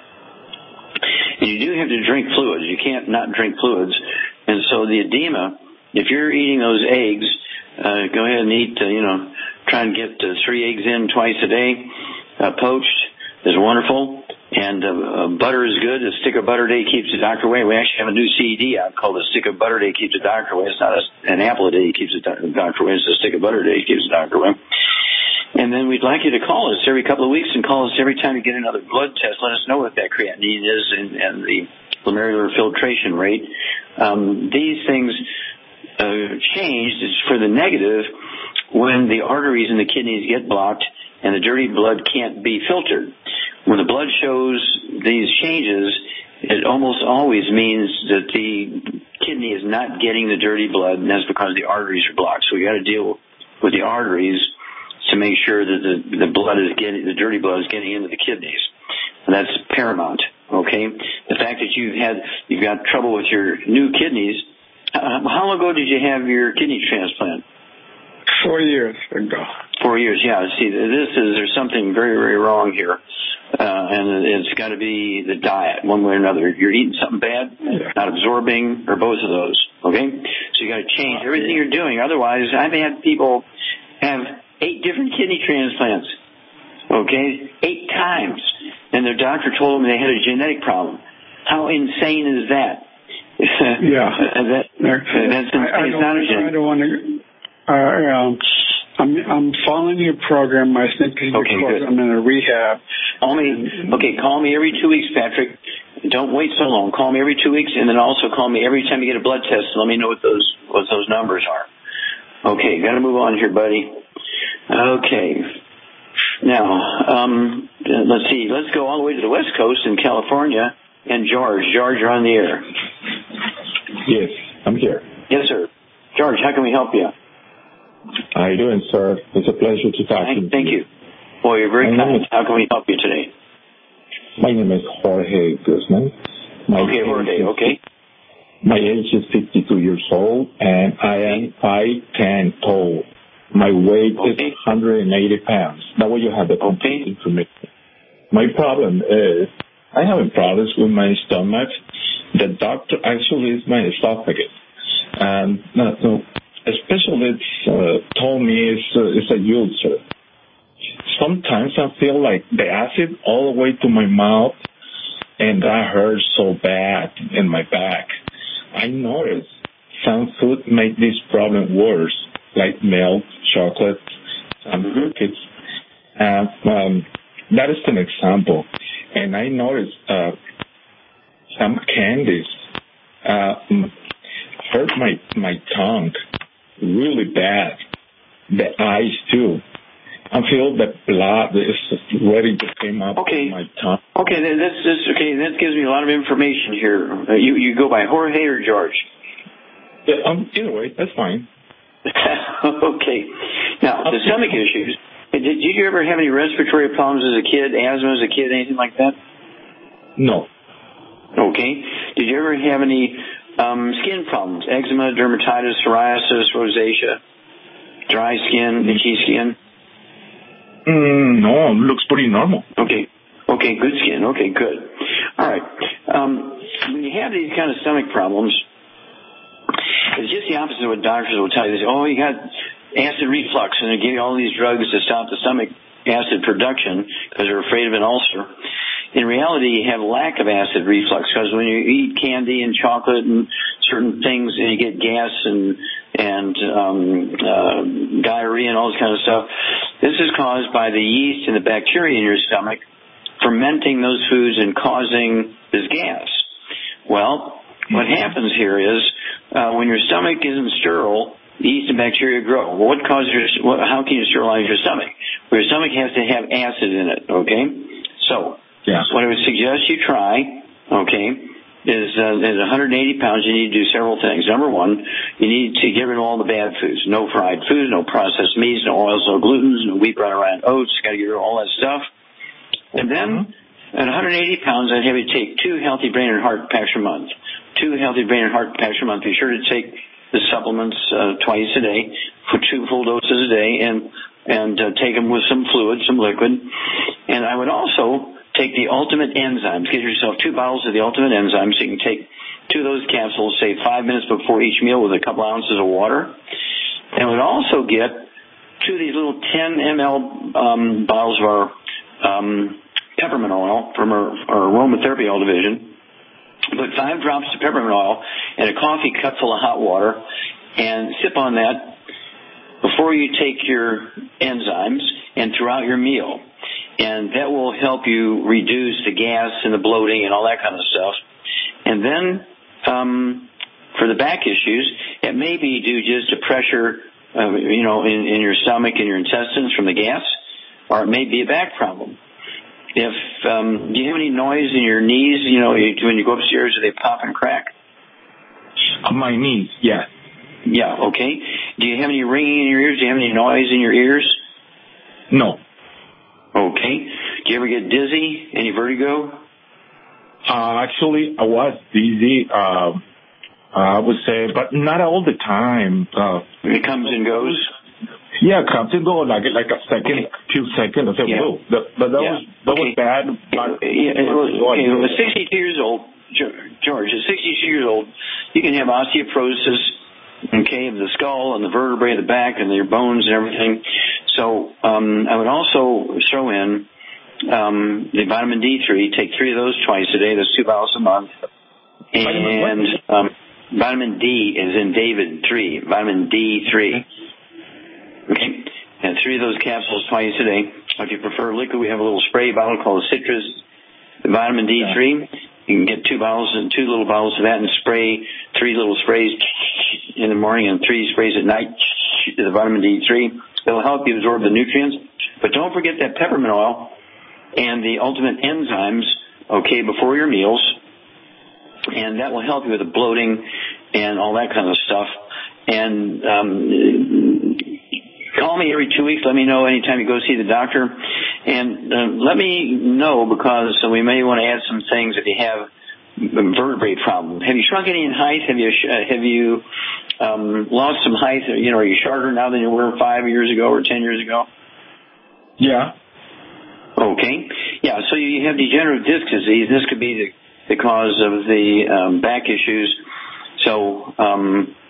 And you do have to drink fluids. You can't not drink fluids. And so the edema, if you're eating those eggs, uh, go ahead and eat, uh, you know, try and get uh, three eggs in twice a day. Uh, poached is wonderful. And uh, uh, butter is good. A stick of butter a day keeps the doctor away. We actually have a new C D out called a stick of butter a day keeps the doctor away. It's not a, an apple a day keeps the doctor away. It's a stick of butter a day keeps the doctor away. And then we'd like you to call us every couple of weeks and call us every time you get another blood test. Let us know what that creatinine is and, and the glomerular filtration rate. Um, these things uh, change for the negative when the arteries in the kidneys get blocked and the dirty blood can't be filtered. When the blood shows these changes, it almost always means that the kidney is not getting the dirty blood, and that's because the arteries are blocked. So we got to deal with the arteries to make sure that the, the blood is getting, the dirty blood is getting into the kidneys. And that's paramount, okay? The fact that you've had, you've got trouble with your new kidneys, uh, how long ago did you have your kidney transplant? Four years ago. Four years, yeah. See, this is, there's something very, very wrong here. Uh, and it's got to be the diet, one way or another. You're eating something bad, yeah. Not absorbing, or both of those, okay? So you got to change everything you're doing. Otherwise, I've had people have eight different kidney transplants, okay? Eight times. And their doctor told them they had a genetic problem. How insane is that? Yeah. that, that's insane. I, I it's not a genetic. I don't want to... Uh, um, I'm I'm following your program. I think because okay, I'm in a rehab. Call me. Okay, call me every two weeks, Patrick. Don't wait so long. Call me every two weeks, and then also call me every time you get a blood test. And let me know what those what those numbers are. Okay, got to move on here, buddy. Okay. Now, um, let's see. Let's go all the way to the West Coast in California. And George, George, you're on the air. Yes, I'm here. Yes, sir. George, how can we help you? How you doing, sir? It's a pleasure to talk Thank, to you. Thank you. Boy, you're very My kind. is, how can we help you today? My name is Jorge Guzman. My okay, Jorge, is, okay. My age is fifty-two years old, and I am five ten tall. My weight okay. is one hundred eighty pounds. That way you have the complete okay. information. My problem is I have problems with my stomach. The doctor actually is my esophagus. And uh, so a specialist uh, told me it's, uh, it's a ulcer. Sometimes I feel like the acid all the way to my mouth, and that hurts so bad in my back. I noticed some food make this problem worse, like milk, chocolate, some cookies. Uh, um, that is an example. And I noticed uh, some candies uh, hurt my, my tongue really bad. The eyes, too. I feel the blood is ready to come up okay. on my tongue. Okay, that's, that's okay. That gives me a lot of information here. Uh, you you go by Jorge or George? Yeah, um, either way, that's fine. Okay. Now, the stomach issues. Did, did you ever have any respiratory problems as a kid, asthma as a kid, anything like that? No. Okay. Did you ever have any um, skin problems, eczema, dermatitis, psoriasis, rosacea, dry skin, itchy skin? Mm, no, looks pretty normal. Okay. Okay, good skin. Okay, good. All right. Um, when you have these kind of stomach problems, it's just the opposite of what doctors will tell you. They say, oh, you got acid reflux, and they give you all these drugs to stop the stomach acid production because they're afraid of an ulcer. In reality, you have a lack of acid reflux because when you eat candy and chocolate and certain things, and you get gas and and um, uh, diarrhea and all this kind of stuff, this is caused by the yeast and the bacteria in your stomach fermenting those foods and causing this gas. Well, what happens here is uh, when your stomach isn't sterile, yeast and bacteria grow. Well, what causes your? What, how can you sterilize your stomach? Well, your stomach has to have acid in it. Okay, so yeah. what I would suggest you try, okay, is uh, at one hundred eighty pounds, you need to do several things. Number one, you need to get rid of all the bad foods. No fried foods, no processed meats, no oils, no glutens, no wheat, brown, rye, and oats. Got to get rid of all that stuff. And then mm-hmm. at one hundred eighty pounds, I'd have you take two healthy brain and heart packs a month. Two healthy brain and heart packs a month. Be sure to take the supplements uh, twice a day for two full doses a day, and and uh, take them with some fluid, some liquid. And I would also take the Ultimate Enzymes. Get yourself two bottles of the Ultimate Enzymes. So you can take two of those capsules, say five minutes before each meal with a couple ounces of water. And I would also get two of these little ten milliliter um, bottles of our um, peppermint oil from our, our aromatherapy oil division. Put five drops of peppermint oil in a coffee cup full of hot water and sip on that before you take your enzymes and throughout your meal. And that will help you reduce the gas and the bloating and all that kind of stuff. And then um, for the back issues, it may be due just to pressure, uh, you know, in, in your stomach and your intestines from the gas, or it may be a back problem. If um, do you have any noise in your knees? You know, you, when you go upstairs, do they pop and crack? On my knees, yeah. Yeah, okay. Do you have any ringing in your ears? Do you have any noise in your ears? No. Okay. Do you ever get dizzy? Any vertigo? Uh, actually, I was dizzy. Uh, I would say, but not all the time. Uh, it comes and goes. Yeah, comes and goes like like a second, okay. few seconds. I said, yeah. whoa, that, but that yeah. was that okay. was bad. But yeah, it was, okay, it was sixty-two years old, George. At sixty-two years old, you can have osteoporosis, okay, of the skull and the vertebrae of the back and your bones and everything. So um, I would also throw in um, the vitamin D three. Take three of those twice a day. That's two bottles a month. And um, vitamin D is in David three. Vitamin D three. Okay, and three of those capsules twice a day. If you prefer liquid, we have a little spray bottle called Citrus Vitamin D three. You can get two bottles and two little bottles of that and spray three little sprays in the morning and three sprays at night. The vitamin D three. It'll help you absorb the nutrients. But don't forget that peppermint oil and the Ultimate Enzymes, okay, before your meals. And that will help you with the bloating and all that kind of stuff. And um, call me every two weeks. Let me know anytime you go see the doctor. And uh, let me know because we may want to add some things if you have a vertebrae problem. Have you shrunk any in height? Have you uh, have you um, lost some height? You know, are you shorter now than you were five years ago or ten years ago? Yeah. Okay. Yeah, so you have degenerative disc disease. This could be the, the cause of the um, back issues. So um,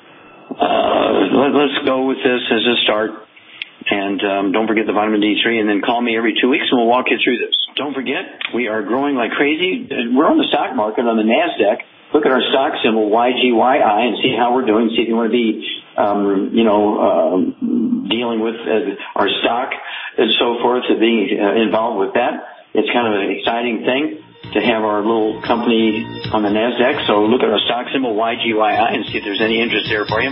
uh, let, let's go with this as a start. And um, don't forget the vitamin D three, and then call me every two weeks, and we'll walk you through this. Don't forget, we are growing like crazy. We're on the stock market on the NASDAQ. Look at our stock symbol, Y G Y I, and see how we're doing. See if you want to be, um, you know, uh, dealing with uh, our stock and so forth, to be uh, involved with that. It's kind of an exciting thing to have our little company on the NASDAQ. So look at our stock symbol, Y G Y I, and see if there's any interest there for you.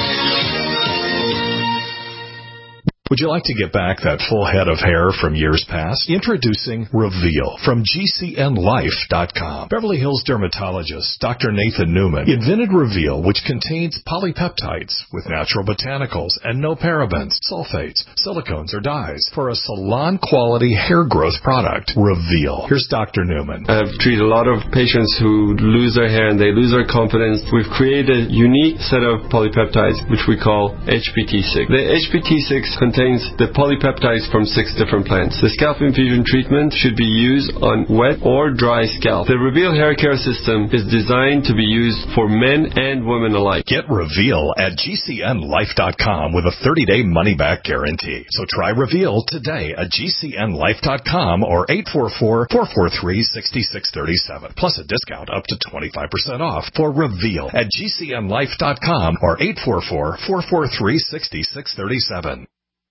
Would you like to get back that full head of hair from years past? Introducing Reveal from G C N life dot com. Beverly Hills dermatologist Doctor Nathan Newman invented Reveal, which contains polypeptides with natural botanicals and no parabens, sulfates, silicones, or dyes for a salon-quality hair growth product. Reveal. Here's Doctor Newman. I've treated a lot of patients who lose their hair and they lose their confidence. We've created a unique set of polypeptides, which we call H P T six. The H P T six contains the polypeptides from six different plants. The scalp infusion treatment should be used on wet or dry scalp. The Reveal hair care system is designed to be used for men and women alike. Get Reveal at G C N life dot com with a thirty-day money-back guarantee. So try Reveal today at G C N life dot com or eight four four, four four three, six six three seven. Plus a discount up to twenty-five percent off for Reveal at G C N life dot com or eight four four, four four three, six six three seven.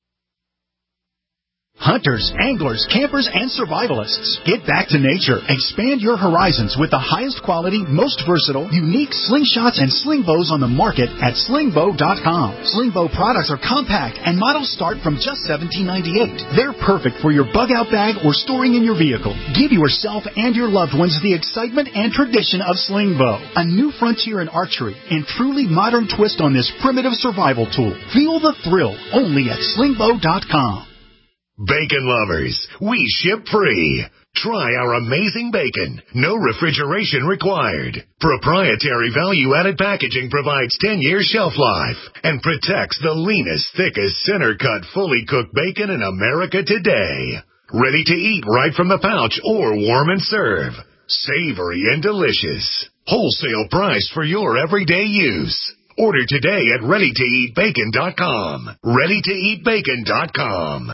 Hunters, anglers, campers, and survivalists. Get back to nature. Expand your horizons with the highest quality, most versatile, unique slingshots and sling bows on the market at sling bow dot com. Sling bow products are compact and models start from just seventeen ninety-eight. They're perfect for your bug out bag or storing in your vehicle. Give yourself and your loved ones the excitement and tradition of sling bow. A new frontier in archery and truly modern twist on this primitive survival tool. Feel the thrill only at sling bow dot com. Bacon lovers, we ship free. Try our amazing bacon. No refrigeration required. Proprietary value-added packaging provides ten years shelf life and protects the leanest, thickest, center-cut, fully cooked bacon in America today. Ready to eat right from the pouch or warm and serve. Savory and delicious. Wholesale price for your everyday use. Order today at ready to eat bacon dot com. ready to eat bacon dot com.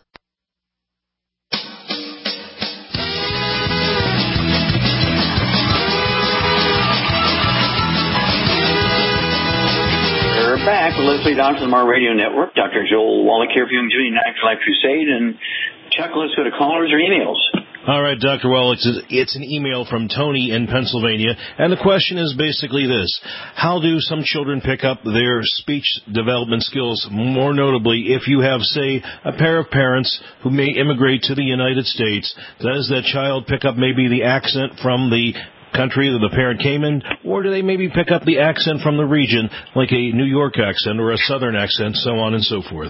We're back with Leslie Dawson from our radio network. Doctor Joel Wallach here for you doing the Afterlife Crusade. And Chuck, let's go to callers or emails. All right, Doctor Wallach, it's an email from Tony in Pennsylvania, and the question is basically this. How do some children pick up their speech development skills, more notably if you have, say, a pair of parents who may immigrate to the United States? Does that child pick up maybe the accent from the country that the parent came in, or do they maybe pick up the accent from the region, like a New York accent or a Southern accent, so on and so forth?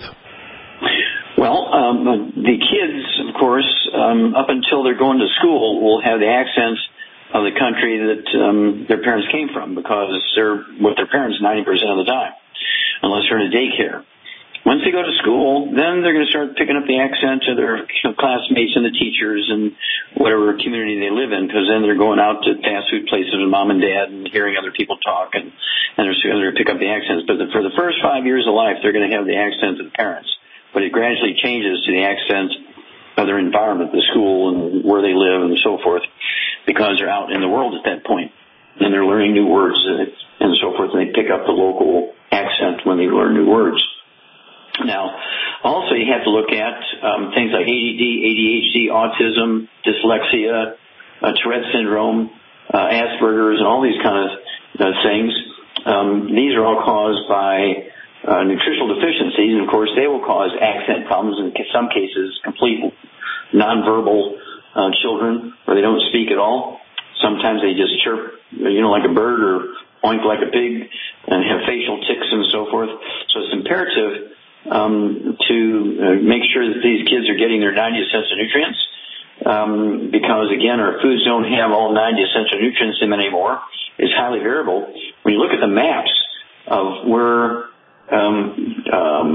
Well, um, the kids, of course, um, up until they're going to school, will have the accents of the country that um, their parents came from, because they're with their parents ninety percent of the time, unless they're in a daycare. Once they go to school, then they're going to start picking up the accent of their you know, classmates and the teachers and whatever community they live in, because then they're going out to fast food places with mom and dad and hearing other people talk, and, and they're going to pick up the accents. But the, for the first five years of life, they're going to have the accent of the parents. But it gradually changes to the accent of their environment, the school and where they live and so forth, because they're out in the world at that point, and they're learning new words and so forth, and they pick up the local accent when they learn new words. Now, also you have to look at um, things like A D D, A D H D, autism, dyslexia, uh, Tourette syndrome, uh, Asperger's, and all these kind of uh, things. Um, these are all caused by uh, nutritional deficiencies, and of course they will cause accent problems, in some cases complete nonverbal uh, children where they don't speak at all. Sometimes they just chirp, you know, like a bird, or oink like a pig, and have facial tics and so forth. So it's imperative Um, to uh, make sure that these kids are getting their ninety essential nutrients, um, because, again, our foods don't have all ninety essential nutrients in them anymore. It's highly variable. When you look at the maps of where um, um,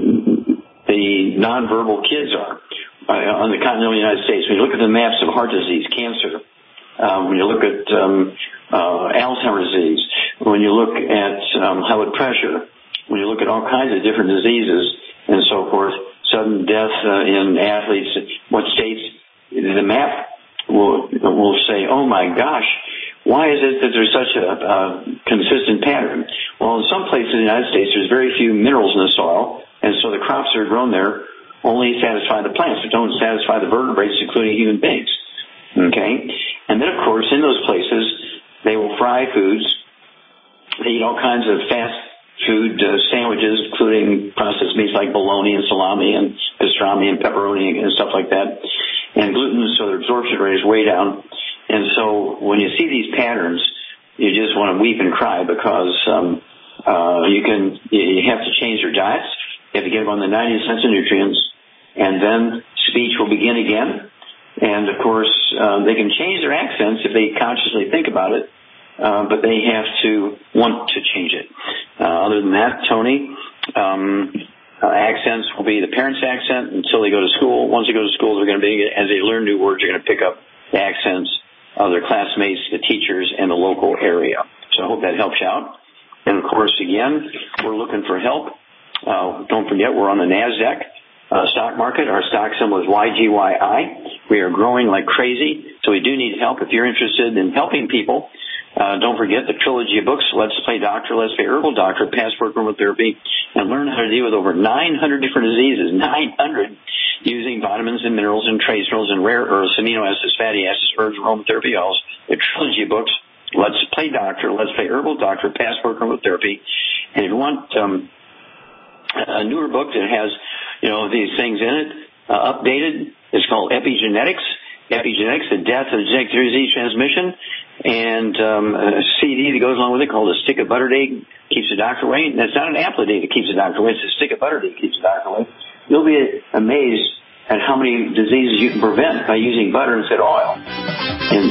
the nonverbal kids are uh, on the continental United States, when you look at the maps of heart disease, cancer, um, when you look at um, uh, Alzheimer's disease, when you look at um, high blood pressure, when you look at all kinds of different diseases and so forth, sudden death uh, in athletes, what states, the map will will say, oh my gosh, why is it that there's such a, a consistent pattern? Well, in some places in the United States, there's very few minerals in the soil, and so the crops that are grown there only satisfy the plants, but don't satisfy the vertebrates, including human beings. Okay? And then, of course, in those places, they will fry foods. They eat all kinds of fast food uh, sandwiches, including processed meats like bologna and salami and pastrami and pepperoni and stuff like that, and gluten, so their absorption rate is way down. And so when you see these patterns, you just want to weep and cry because um, uh, you can you have to change your diets. You have to give them the ninety essential nutrients, and then speech will begin again. And, of course, uh, they can change their accents if they consciously think about it, uh, but they have to want to change it. Uh, other than that, Tony, um, uh, accents will be the parent's accent until they go to school. Once they go to school, they're going to be, as they learn new words, they're going to pick up the accents of their classmates, the teachers, and the local area. So I hope that helps you out. And, of course, again, we're looking for help. Uh, don't forget, we're on the NASDAQ uh, stock market. Our stock symbol is Y G Y I. We are growing like crazy, so we do need help. If you're interested in helping people, uh, don't forget the trilogy of books, Let's Play Doctor, Let's Play Herbal Doctor, Passport Aromatherapy, and learn how to deal with over nine hundred different diseases, nine hundred, using vitamins and minerals and trace minerals and rare earths, amino acids, fatty acids, herbs, aromatherapy oils. The trilogy of books, Let's Play Doctor, Let's Play Herbal Doctor, Passport Aromatherapy. And if you want um, a newer book that has, you know, these things in it, uh, updated, it's called Epigenetics. Epigenetics, the death of the genetic disease transmission, and um, a C D that goes along with it called a stick of butter day keeps the doctor away. And it's not an apple a day that keeps the doctor away; it's a stick of butter day that keeps the doctor away. You'll be amazed at how many diseases you can prevent by using butter instead of oil. And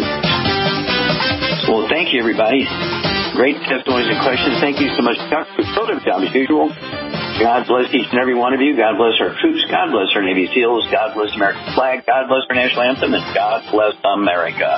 well, thank you, everybody. Great testimonies and questions. Thank you so much, Doctor Productive Job as usual. God bless each and every one of you. God bless our troops. God bless our Navy SEALs. God bless the American flag. God bless our national anthem. And God bless America.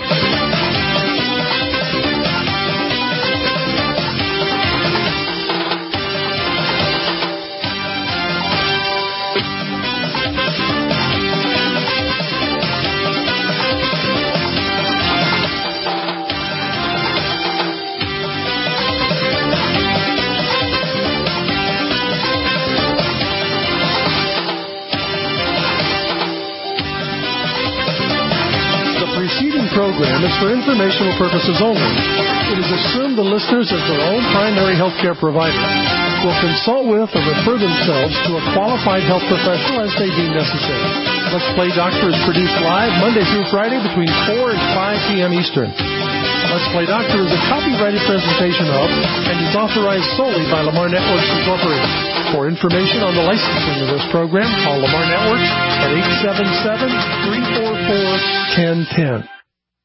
Program is for informational purposes only. It is assumed the listeners, as their own primary health care provider, will consult with or refer themselves to a qualified health professional as they deem necessary. Let's Play Doctor is produced live Monday through Friday between four and five p.m. Eastern. Let's Play Doctor is a copyrighted presentation of and is authorized solely by Lamar Networks Incorporated. For information on the licensing of this program, call Lamar Networks at eight seven seven, three four four, one zero one zero.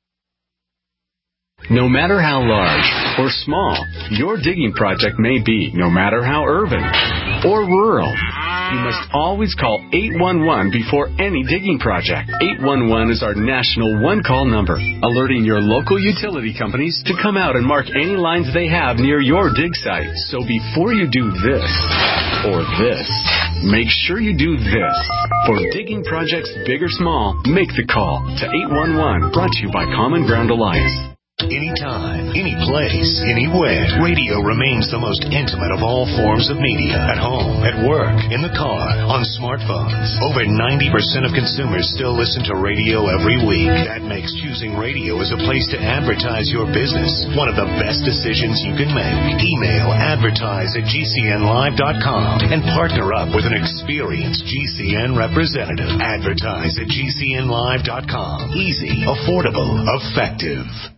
No matter how large or small your digging project may be, no matter how urban or rural, you must always call eight one one before any digging project. eight one one is our national one-call number, alerting your local utility companies to come out and mark any lines they have near your dig site. So before you do this or this, make sure you do this. For digging projects big or small, make the call to eight one one, brought to you by Common Ground Alliance. Anytime, any place, anywhere, radio remains the most intimate of all forms of media. At home, at work, in the car, on smartphones. Over ninety percent of consumers still listen to radio every week. That makes choosing radio as a place to advertise your business one of the best decisions you can make. Email advertise at G C N live dot com and partner up with an experienced G C N representative. Advertise at G C N live dot com. Easy, affordable, effective.